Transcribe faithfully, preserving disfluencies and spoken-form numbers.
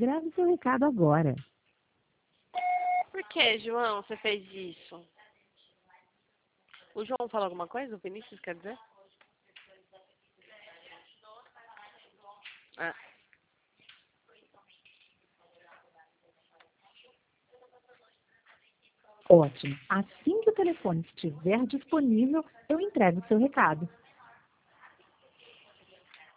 Grave seu recado agora. Por que, João, você fez isso? O João falou alguma coisa? O Vinícius, quer dizer? Ah. Ótimo. Assim que o telefone estiver disponível, eu entrego o seu recado.